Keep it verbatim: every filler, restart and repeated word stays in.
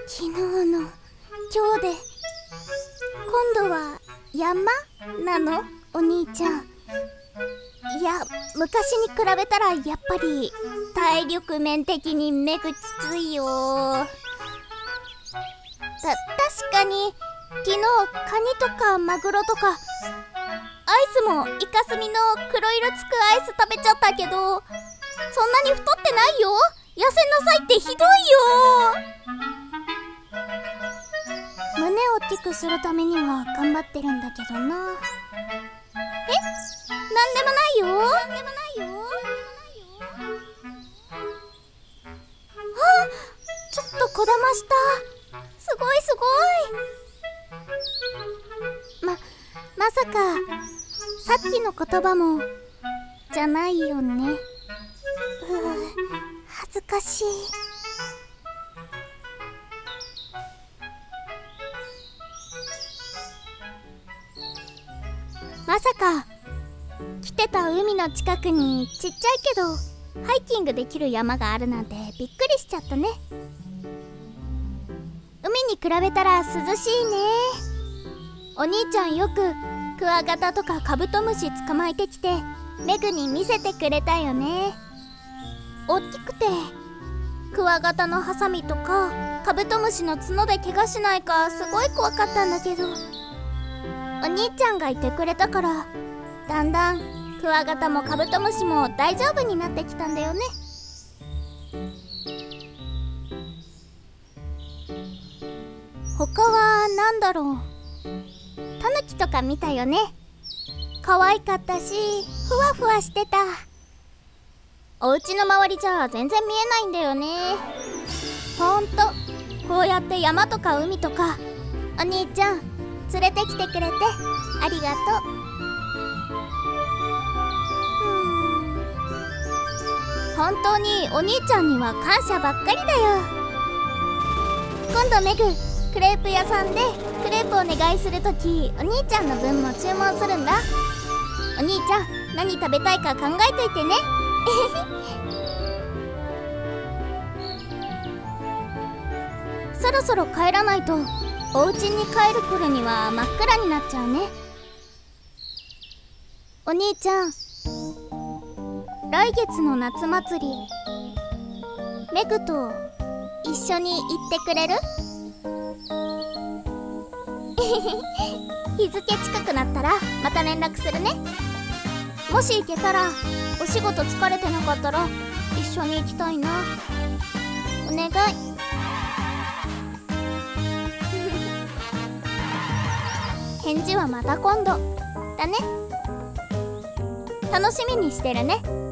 昨日の今日で今度は山なのお兄ちゃん。いや昔に比べたらやっぱり体力面的にメグきついよ。た確かに昨日カニとかマグロとかアイスもイカスミの黒色つくアイス食べちゃったけど、そんなに太ってないよ。痩せなさいってひどいよ。胸を大きくするためには頑張ってるんだけどな。え？なんでもないよ。なんでもないよ。あ、ちょっとこだました。すごいすごい。ま、まさかさっきの言葉もじゃないよね。うう、恥ずかしい。まさか来てた海の近くにちっちゃいけどハイキングできる山があるなんてびっくりしちゃったね。海に比べたら涼しいね。お兄ちゃんよくクワガタとかカブトムシ捕まえてきてメグに見せてくれたよね。大きくてクワガタのハサミとかカブトムシの角で怪我しないかすごい怖かったんだけど、お兄ちゃんがいてくれたからだんだんクワガタもカブトムシも大丈夫になってきたんだよね。他はなんだろう、タヌキとか見たよね。可愛かったしふわふわしてた。お家の周りじゃ全然見えないんだよね。ほんとこうやって山とか海とかお兄ちゃん連れてきてくれてありがとう。本当にお兄ちゃんには感謝ばっかりだよ。今度メグクレープ屋さんでクレープお願いするときお兄ちゃんの分も注文するんだ。お兄ちゃん何食べたいか考えといてね。そろそろ帰らないとお家に帰る頃には真っ暗になっちゃうね。お兄ちゃん来月の夏祭りメグと一緒に行ってくれる？日付近くなったらまた連絡するね。もし行けたらお仕事疲れてなかったら一緒に行きたいな。お願い。返事はまた今度だね。楽しみにしてるね。